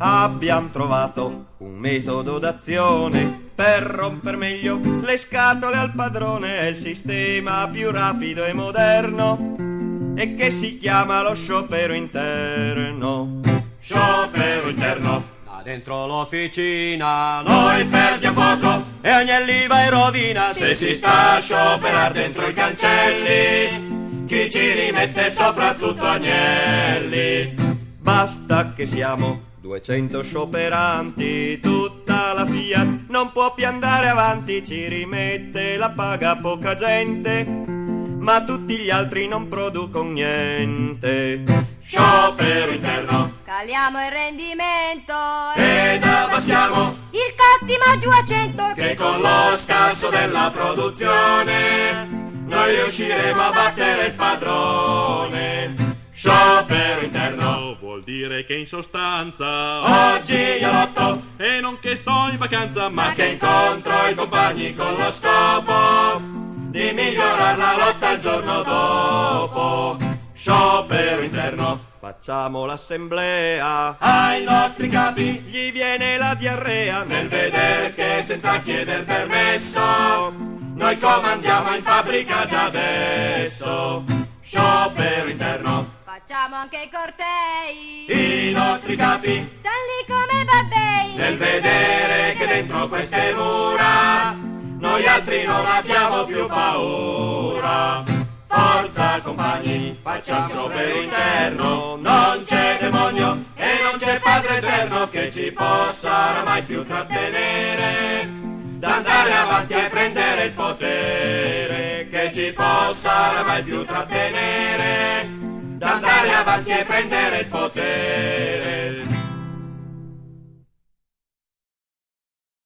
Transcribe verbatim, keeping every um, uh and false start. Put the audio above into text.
Abbiamo trovato un metodo d'azione per romper meglio le scatole al padrone. È il sistema più rapido e moderno e che si chiama lo sciopero interno. Sciopero interno. Da dentro l'officina noi perdiamo poco e Agnelli va in rovina se si sta a scioperare dentro i cancelli. Chi ci rimette soprattutto Agnelli. Basta che siamo duecento scioperanti, tutta la Fiat non può più andare avanti, ci rimette la paga poca gente, ma tutti gli altri non producono niente. Sciopero interno. Caliamo il rendimento ed abbassiamo il cottimo giù a cento, che con lo scasso della produzione noi riusciremo a battere il padrone. Sciopero interno vuol dire che in sostanza oggi io lotto e non che sto in vacanza, ma che incontro i compagni con lo scopo di migliorare la lotta il giorno dopo. Sciopero interno. Facciamo l'assemblea ai nostri capi, gli viene la diarrea nel vedere che senza chieder permesso noi comandiamo in fabbrica già adesso. Sciopero interno. Facciamo anche i cortei, I nostri capi stan lì come babbei nel vedere che dentro queste mura noi altri non abbiamo più paura. Forza compagni, facciamo sciopero interno, non c'è demonio e non c'è Padre Eterno che ci possa oramai più trattenere d'andare avanti e prendere il potere, che ci possa oramai più trattenere d'andare avanti e prendere il potere.